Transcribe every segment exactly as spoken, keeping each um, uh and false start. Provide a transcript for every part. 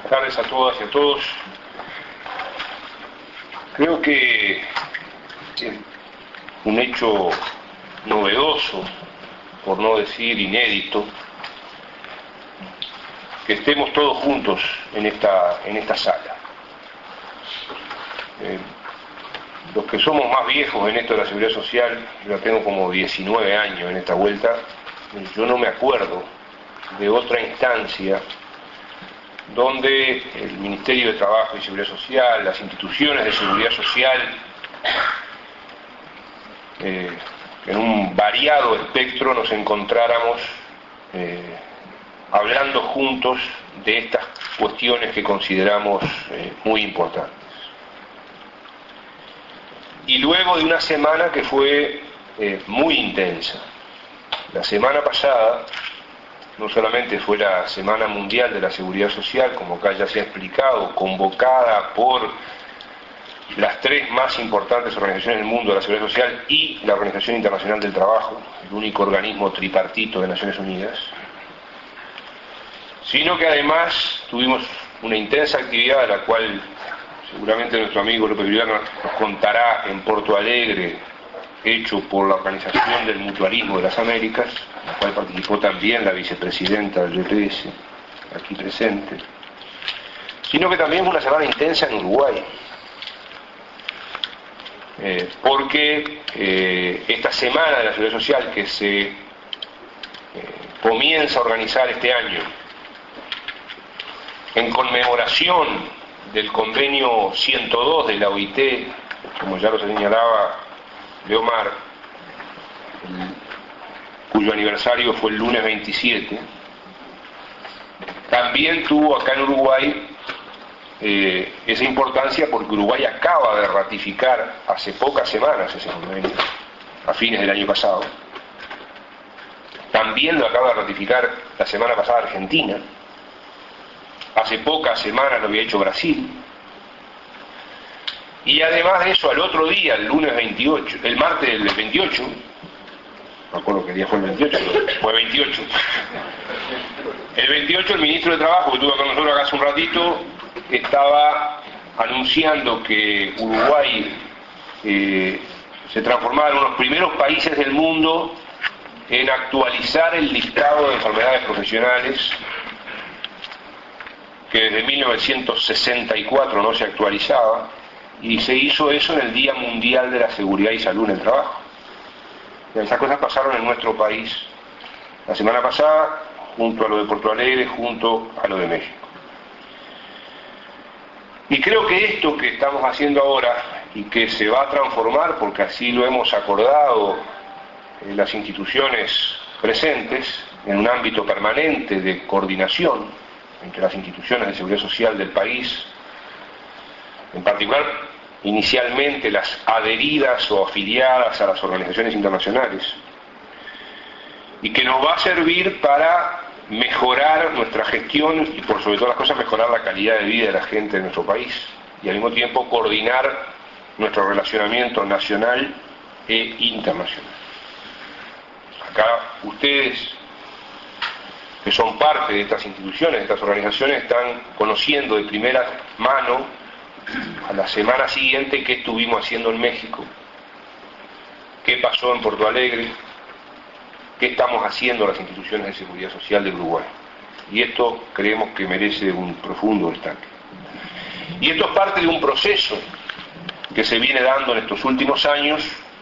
Buenas tardes a todas y a todos. Creo que es un hecho novedoso, por no decir inédito, que estemos todos juntos en esta, en esta sala. Eh, los que somos más viejos en esto de la seguridad social, yo tengo como diecinueve años en esta vuelta, yo no me acuerdo de otra instancia donde el Ministerio de Trabajo y Seguridad Social, las instituciones de seguridad social, eh, en un variado espectro nos encontráramos eh, hablando juntos de estas cuestiones que consideramos eh, muy importantes. Y luego de una semana que fue eh, muy intensa. La semana pasada no solamente fue la Semana Mundial de la Seguridad Social, como acá ya se ha explicado, convocada por las tres más importantes organizaciones del mundo de la seguridad social y la Organización Internacional del Trabajo, el único organismo tripartito de Naciones Unidas, sino que además tuvimos una intensa actividad, de la cual seguramente nuestro amigo López Villagra nos contará, en Porto Alegre, hecho por la Organización del Mutualismo de las Américas, en la cual participó también la vicepresidenta del G P S, aquí presente, sino que también fue una semana intensa en Uruguay, eh, porque eh, esta semana de la seguridad social que se eh, comienza a organizar este año en conmemoración del convenio ciento dos de la O I T, como ya lo señalaba Leomar, cuyo aniversario fue el lunes veintisiete, también tuvo acá en Uruguay eh, esa importancia porque Uruguay acaba de ratificar hace pocas semanas ese convenio, a fines del año pasado. También lo acaba de ratificar la semana pasada Argentina. Hace pocas semanas lo había hecho Brasil. Y además de eso, al otro día, el lunes veintiocho, el martes del veintiocho, no recuerdo qué día fue el veintiocho, fue veintiocho. El veintiocho el ministro de Trabajo, que estuvo con nosotros acá hace un ratito, estaba anunciando que Uruguay eh, se transformaba en uno de los primeros países del mundo en actualizar el listado de enfermedades profesionales, que desde mil novecientos sesenta y cuatro no se actualizaba, y se hizo eso en el Día Mundial de la Seguridad y Salud en el Trabajo. Y esas cosas pasaron en nuestro país la semana pasada, junto a lo de Porto Alegre, junto a lo de México. Y creo que esto que estamos haciendo ahora, y que se va a transformar, porque así lo hemos acordado en las instituciones presentes, en un ámbito permanente de coordinación entre las instituciones de seguridad social del país, en particular inicialmente las adheridas o afiliadas a las organizaciones internacionales, y que nos va a servir para mejorar nuestra gestión y, por sobre todas las cosas, mejorar la calidad de vida de la gente de nuestro país, y al mismo tiempo coordinar nuestro relacionamiento nacional e internacional. Acá ustedes, que son parte de estas instituciones, de estas organizaciones, están conociendo de primera mano a la semana siguiente qué estuvimos haciendo en México, qué pasó en Porto Alegre, qué estamos haciendo las instituciones de seguridad social del Uruguay. Y esto creemos que merece un profundo destaque. Y esto es parte de un proceso que se viene dando en estos últimos años,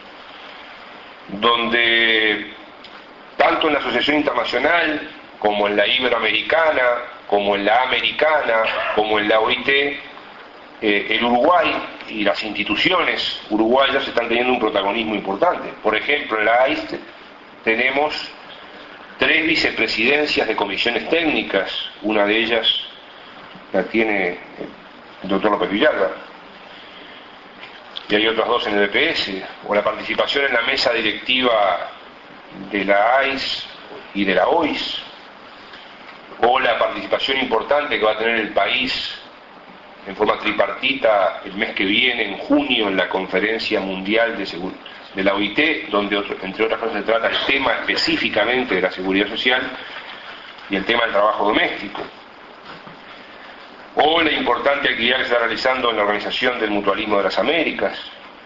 donde tanto en la Asociación Internacional, como en la Iberoamericana, como en la Americana, como en la O I T, eh, el Uruguay y las instituciones uruguayas están teniendo un protagonismo importante. Por ejemplo, en la A I S tenemos tres vicepresidencias de comisiones técnicas, una de ellas la tiene el doctor López Villagra, y hay otras dos en el B P S, o la participación en la mesa directiva de la A I S y de la O I S, o la participación importante que va a tener el país en forma tripartita el mes que viene, en junio, en la Conferencia Mundial de, Segur- de la O I T, donde otro, entre otras cosas se trata el tema específicamente de la seguridad social y el tema del trabajo doméstico. o la importante actividad que se está realizando en la Organización del Mutualismo de las Américas,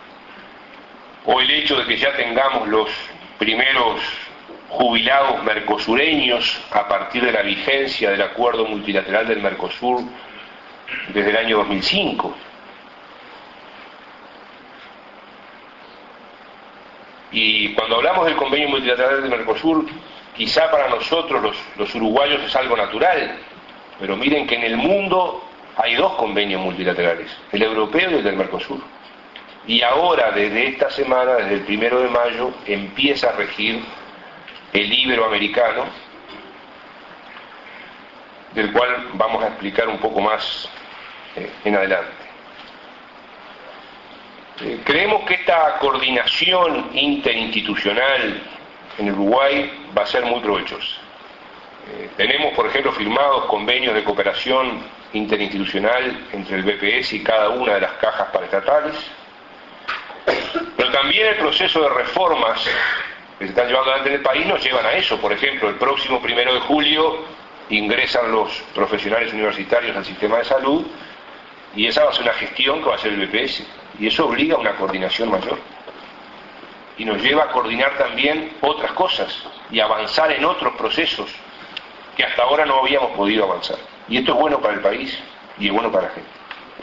o el hecho de que ya tengamos los primeros jubilados mercosureños a partir de la vigencia del acuerdo multilateral del Mercosur desde el año dos mil cinco. Y cuando hablamos del convenio multilateral del Mercosur, quizá para nosotros los, los uruguayos es algo natural, pero miren que en el mundo hay dos convenios multilaterales, el europeo y el del Mercosur. Y ahora, desde esta semana, desde el primero de mayo, empieza a regir el iberoamericano, del cual vamos a explicar un poco más eh, en adelante. Eh, creemos que esta coordinación interinstitucional en Uruguay va a ser muy provechosa. Eh, tenemos, por ejemplo, firmados convenios de cooperación interinstitucional entre el B P S y cada una de las cajas paraestatales, pero también el proceso de reformas que se están llevando adelante en el país nos llevan a eso. Por ejemplo, el próximo primero de julio ingresan los profesionales universitarios al sistema de salud y esa va a ser una gestión que va a hacer el B P S y eso obliga a una coordinación mayor y nos lleva a coordinar también otras cosas y avanzar en otros procesos que hasta ahora no habíamos podido avanzar, y esto es bueno para el país y es bueno para la gente.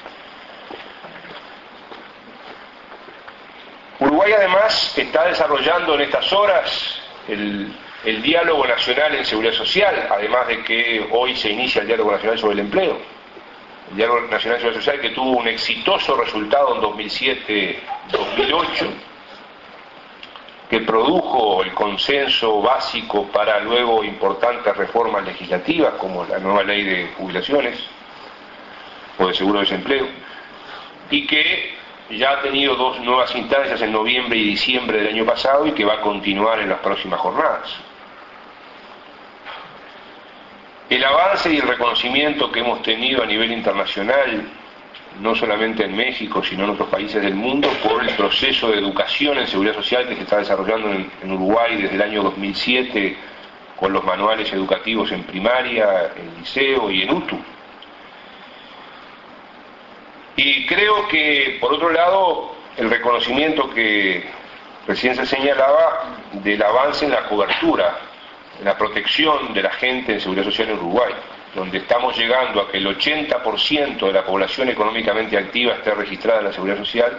Uruguay además está desarrollando en estas horas el, el diálogo nacional en seguridad social, además de que hoy se inicia el diálogo nacional sobre el empleo. El diálogo nacional en seguridad social que tuvo un exitoso resultado en dos mil siete dos mil ocho, que produjo el consenso básico para luego importantes reformas legislativas como la nueva ley de jubilaciones o de seguro de desempleo, y que ya ha tenido dos nuevas instancias en noviembre y diciembre del año pasado y que va a continuar en las próximas jornadas. El avance y el reconocimiento que hemos tenido a nivel internacional, no solamente en México, sino en otros países del mundo, por el proceso de educación en seguridad social que se está desarrollando en, en Uruguay desde el año dos mil siete, con los manuales educativos en primaria, en liceo y en U T U. Y creo que, por otro lado, el reconocimiento que recién se señalaba del avance en la cobertura, en la protección de la gente en seguridad social en Uruguay, donde estamos llegando a que el ochenta por ciento de la población económicamente activa esté registrada en la seguridad social,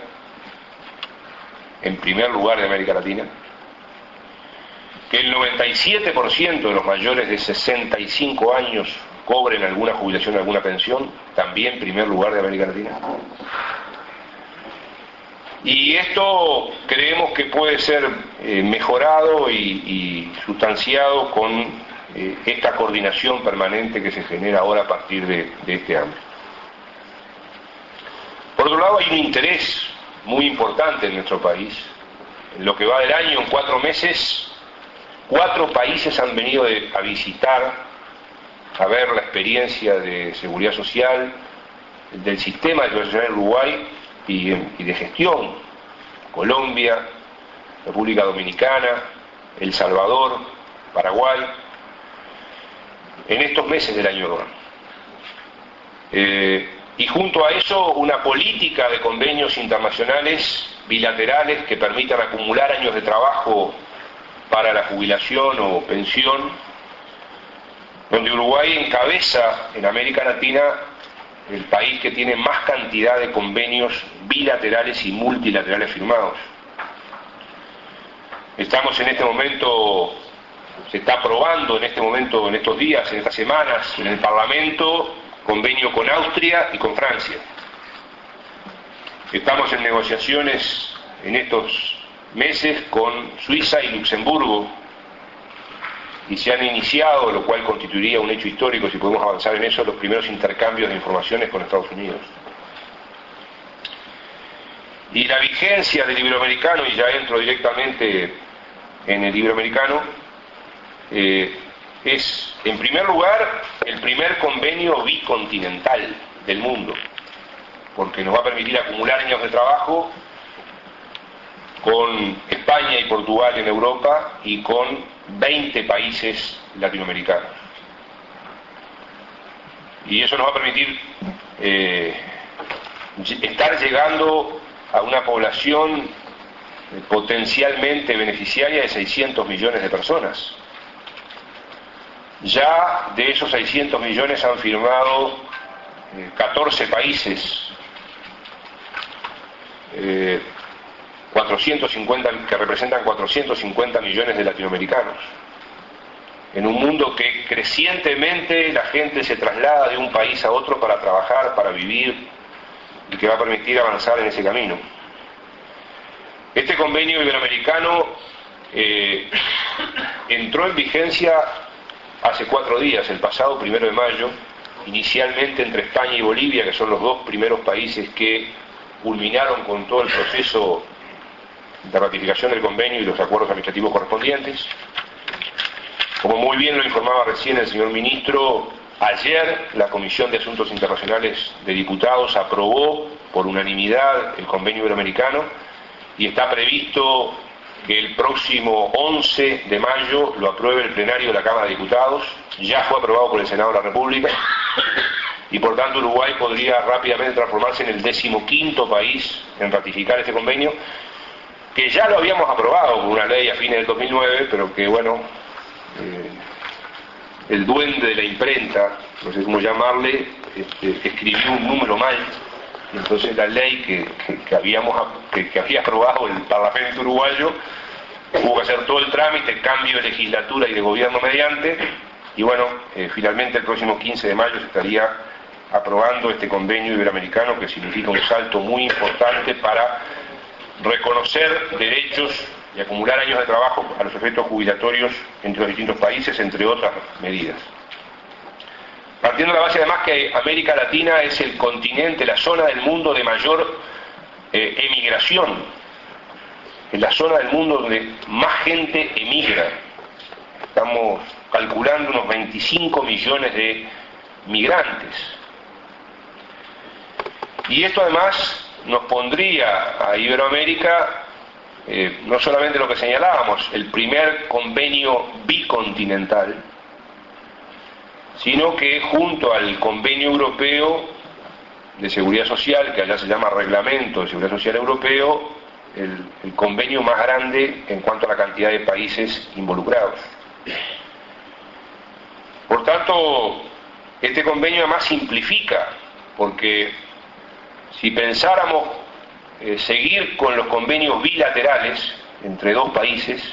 en primer lugar de América Latina, que el noventa y siete por ciento de los mayores de sesenta y cinco años cobren alguna jubilación, alguna pensión, también en primer lugar de América Latina. Y esto creemos que puede ser eh, mejorado y, y sustanciado con eh, esta coordinación permanente que se genera ahora a partir de, de este año. Por otro lado, hay un interés muy importante en nuestro país. En lo que va del año, en cuatro meses, cuatro países han venido de, a visitar, a ver la experiencia de seguridad social, del sistema de seguridad social en Uruguay y, y de gestión: Colombia, República Dominicana, El Salvador, Paraguay, en estos meses del año dos. Eh, y junto a eso, una política de convenios internacionales bilaterales que permitan acumular años de trabajo para la jubilación o pensión, donde Uruguay encabeza en América Latina el país que tiene más cantidad de convenios bilaterales y multilaterales firmados. Estamos en este momento, se está aprobando en este momento, en estos días, en estas semanas, en el Parlamento, convenio con Austria y con Francia. Estamos en negociaciones en estos meses con Suiza y Luxemburgo, y se han iniciado, lo cual constituiría un hecho histórico si podemos avanzar en eso, los primeros intercambios de informaciones con Estados Unidos. Y la vigencia del iberoamericano, y ya entro directamente en el iberoamericano, eh, es, en primer lugar, el primer convenio bicontinental del mundo, porque nos va a permitir acumular años de trabajo con España y Portugal en Europa y con veinte países latinoamericanos. Y eso nos va a permitir eh, estar llegando a una población eh, potencialmente beneficiaria de seiscientos millones de personas. Ya de esos seiscientos millones han firmado eh, catorce países, eh, cuatrocientos cincuenta, que representan cuatrocientos cincuenta millones de latinoamericanos. En un mundo que crecientemente la gente se traslada de un país a otro para trabajar, para vivir, y que va a permitir avanzar en ese camino. Este convenio iberoamericano eh, entró en vigencia hace cuatro días, el pasado primero de mayo, inicialmente entre España y Bolivia, que son los dos primeros países que culminaron con todo el proceso de ratificación del convenio y los acuerdos administrativos correspondientes. Como muy bien lo informaba recién el señor ministro, ayer la Comisión de Asuntos Internacionales de Diputados aprobó por unanimidad el convenio iberoamericano y está previsto que el próximo once de mayo lo apruebe el plenario de la Cámara de Diputados. Ya fue aprobado por el Senado de la República y por tanto Uruguay podría rápidamente transformarse en el decimoquinto país en ratificar este convenio, que ya lo habíamos aprobado por una ley a fines del dos mil nueve, pero que bueno, eh, el duende de la imprenta, no sé cómo llamarle, este, escribió un número mal, y entonces la ley que, que, que, habíamos, que, que había aprobado el Parlamento uruguayo, hubo que hacer todo el trámite, cambio de legislatura y de gobierno mediante, y bueno, eh, finalmente el próximo quince de mayo se estaría aprobando este convenio iberoamericano, que significa un salto muy importante para reconocer derechos y acumular años de trabajo a los efectos jubilatorios entre los distintos países, entre otras medidas. Partiendo de la base además que América Latina es el continente, la zona del mundo de mayor eh, emigración, es la zona del mundo donde más gente emigra. Estamos calculando unos veinticinco millones de migrantes. Y esto además nos pondría a Iberoamérica, eh, no solamente lo que señalábamos, el primer convenio bicontinental, sino que junto al convenio europeo de seguridad social, que allá se llama Reglamento de Seguridad Social Europeo, el, el convenio más grande en cuanto a la cantidad de países involucrados. Por tanto, este convenio además simplifica, porque si pensáramos eh, seguir con los convenios bilaterales entre dos países,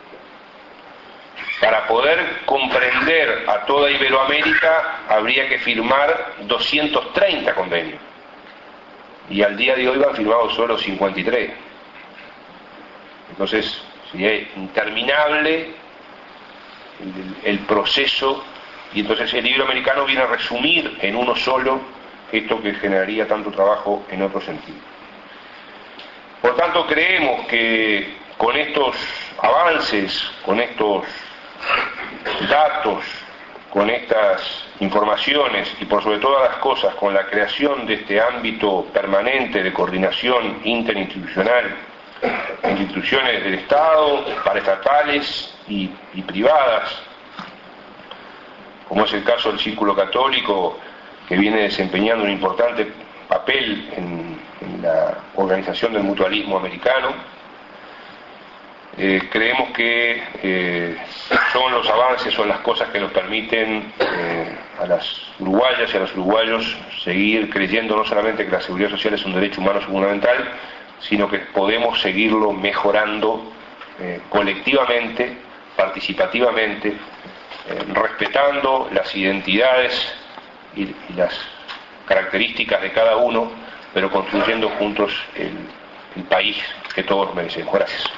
para poder comprender a toda Iberoamérica habría que firmar doscientos treinta convenios. Y al día de hoy han firmado solo cincuenta y tres. Entonces, sería interminable el, el proceso, y entonces el iberoamericano viene a resumir en uno solo esto que generaría tanto trabajo en otro sentido. Por tanto, creemos que con estos avances, con estos datos, con estas informaciones y por sobre todas las cosas con la creación de este ámbito permanente de coordinación interinstitucional entre instituciones del Estado, paraestatales y, y privadas, como es el caso del Círculo Católico, que viene desempeñando un importante papel en, en la organización del mutualismo americano. Eh, creemos que eh, son los avances, son las cosas que nos permiten eh, a las uruguayas y a los uruguayos seguir creyendo no solamente que la seguridad social es un derecho humano fundamental, sino que podemos seguirlo mejorando eh, colectivamente, participativamente, eh, respetando las identidades y, y las características de cada uno, pero construyendo juntos el, el país que todos merecemos. Gracias.